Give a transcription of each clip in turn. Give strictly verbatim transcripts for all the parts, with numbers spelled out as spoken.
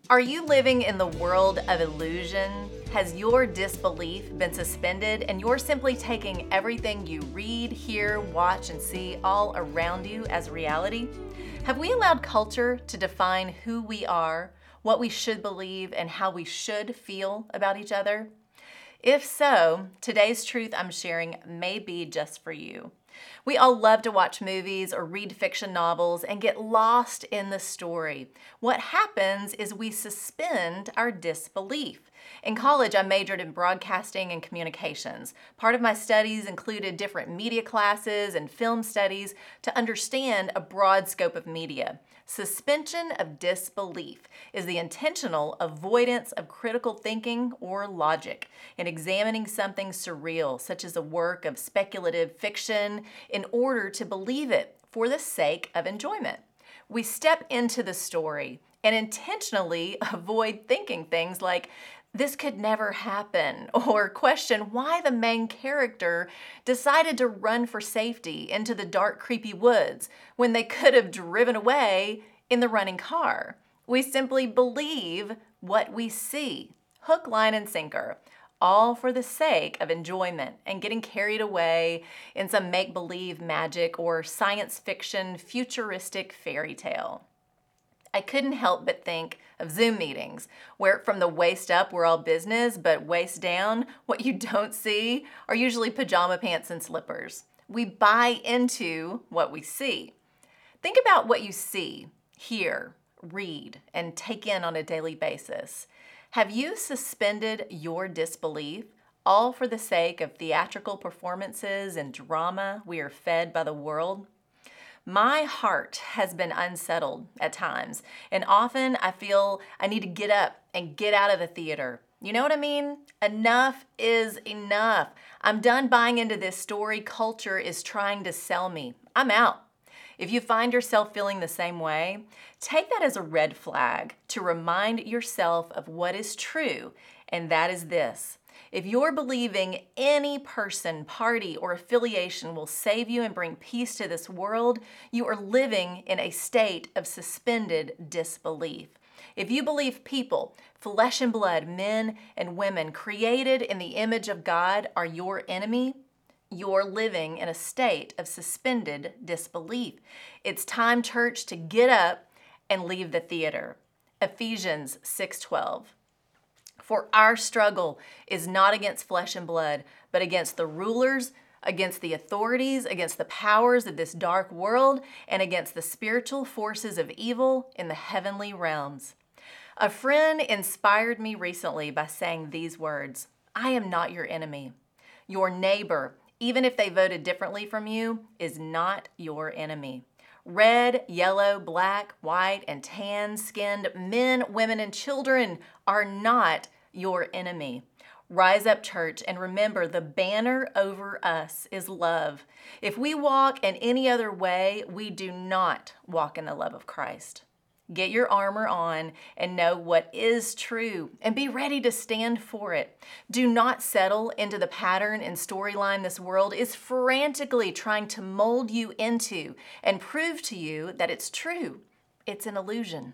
Are you living in the world of illusion? Has your disbelief been suspended and you're simply taking everything you read, hear, watch, and see all around you as reality? Have we allowed culture to define who we are, what we should believe, and how we should feel about each other? If so, today's truth I'm sharing may be just for you. We all love to watch movies or read fiction novels and get lost in the story. What happens is we suspend our disbelief. In college, I majored in broadcasting and communications. Part of my studies included different media classes and film studies to understand a broad scope of media. Suspension of disbelief is the intentional avoidance of critical thinking or logic in examining something surreal, such as a work of speculative fiction, in order to believe it for the sake of enjoyment. We step into the story and intentionally avoid thinking things like, this could never happen, or question why the main character decided to run for safety into the dark, creepy woods when they could have driven away in the running car. We simply believe what we see, hook, line, and sinker, all for the sake of enjoyment and getting carried away in some make-believe magic or science fiction futuristic fairy tale. I couldn't help but think of Zoom meetings, where from the waist up, we're all business, but waist down, what you don't see are usually pajama pants and slippers. We buy into what we see. Think about what you see, hear, read, and take in on a daily basis. Have you suspended your disbelief, all for the sake of theatrical performances and drama we are fed by the world? My heart has been unsettled at times, and often I feel I need to get up and get out of the theater. You know what I mean? Enough is enough. I'm done buying into this story culture is trying to sell me. I'm out. If you find yourself feeling the same way, take that as a red flag to remind yourself of what is true, and that is this. If you're believing any person, party, or affiliation will save you and bring peace to this world, you are living in a state of suspended disbelief. If you believe people, flesh and blood, men and women created in the image of God are your enemy, you're living in a state of suspended disbelief. It's time, church, to get up and leave the theater. Ephesians six twelve. For our struggle is not against flesh and blood, but against the rulers, against the authorities, against the powers of this dark world, and against the spiritual forces of evil in the heavenly realms. A friend inspired me recently by saying these words, I am not your enemy. Your neighbor, even if they voted differently from you, is not your enemy. Red, yellow, black, white, and tan-skinned men, women, and children are not your enemy. Rise up, church, and remember the banner over us is love. If we walk in any other way, we do not walk in the love of Christ. Get your armor on and know what is true and be ready to stand for it. Do not settle into the pattern and storyline this world is frantically trying to mold you into and prove to you that it's true. It's an illusion.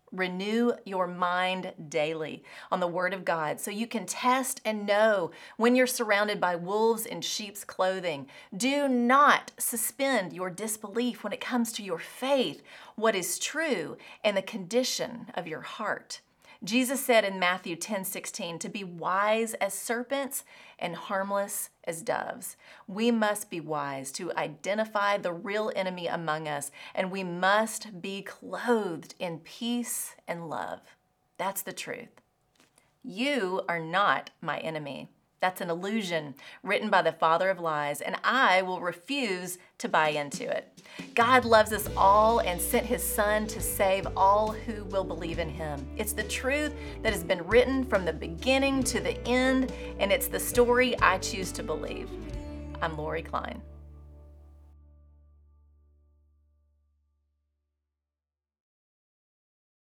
Renew your mind daily on the Word of God so you can test and know when you're surrounded by wolves in sheep's clothing. Do not suspend your disbelief when it comes to your faith, what is true, and the condition of your heart. Jesus said in Matthew ten sixteen to be wise as serpents and harmless as doves. We must be wise to identify the real enemy among us, and we must be clothed in peace and love. That's the truth. You are not my enemy. That's an illusion written by the father of lies, and I will refuse to buy into it. God loves us all and sent his son to save all who will believe in him. It's the truth that has been written from the beginning to the end, and it's the story I choose to believe. I'm Lori Klein.